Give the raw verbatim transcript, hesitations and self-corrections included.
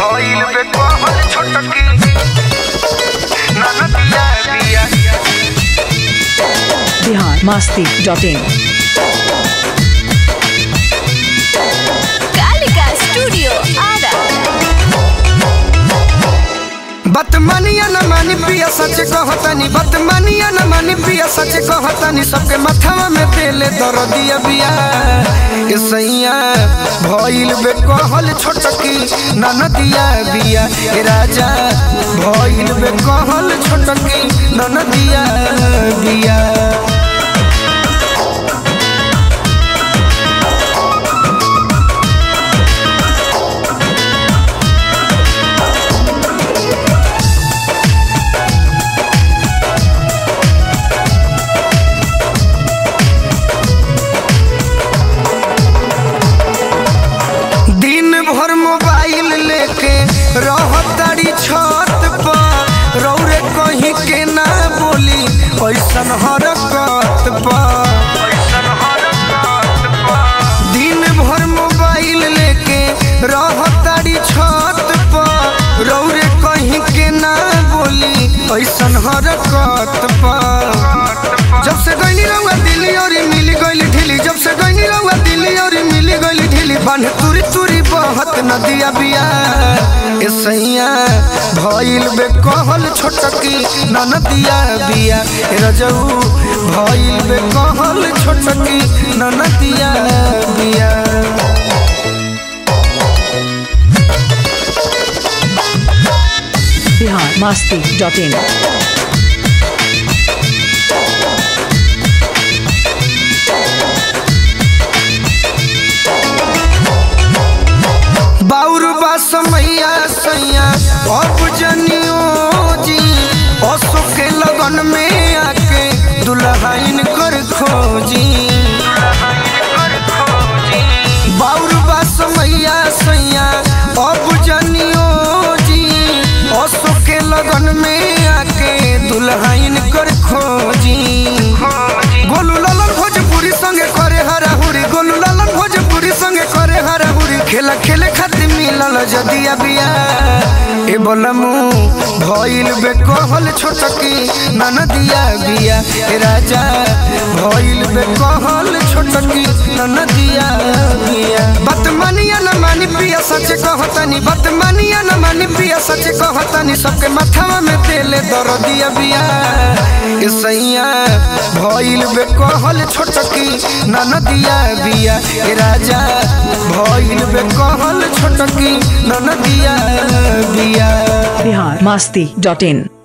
भइल बे कहल छोटकी ननदिया बिया। बिहार मस्ती dot in. Kalika studio Ara. बतमनिया न मानी पिया सच कहतनी, बतमनिया न मानी पिया सच कहतनी, सबके मथवा में तेले दरदिया बिया। ए सैया भइल बे कहल छोटकी ननदिया बिया। ए राजा भइल बे कहल छोटकी ननदिया बिया। भर मोबाइल लेके रहतारी छत पर, रौरे कहीं के ना बोली ऐसन हरकत पर। दिन भर मोबाइल लेके रहतारी छत पर, रौरे कहीं के ना बोली ऐसन हरकत पर। जब से गईली रउआ दिल्ली और मिली गईली ढीली, जब से गईली रउआ दिल्ली और मिली गईली ढीली, बांध तुरी तुरी बहत नदिया बिया। ए सैया भइल बे कहल छोटकी ननदिया बिया। ए रजऊ भइल बे कहल छोटकी ननदिया बिया। बिहार मस्ती डॉट इन। बाउरबा समैया सैया अब जनियो जी, असो के लगन में आके दुल्हन कर खोजी। बाउरबा समैया सैया अब जनियो जी, असो के लगन में आके दुल्हन कर खोजी। गोलू लालन भोजपुरी संगे करे हराहुरी, गोलू लालन भोजपुरी संगे करे हराहुरी, खेला खेले खातिर मिलल जदिया बिया। ए बोलमू भइल बे कहल छोटकी ननदिया बिया। ए राजा भइल बे कहल छोटकी ननदिया बिया। बतमनिया न मानी पिया सच कहतनी, बतमनिया न मानी पिया सच कहतनी, सबके मथवा में तेले दरदिया बिया। ए सैया भइल बे कहल छोटकी ननदिया बिया। ए राजा भइल बे कहल छोटकी ननदिया बिया। बिहार मस्ती डॉट इन।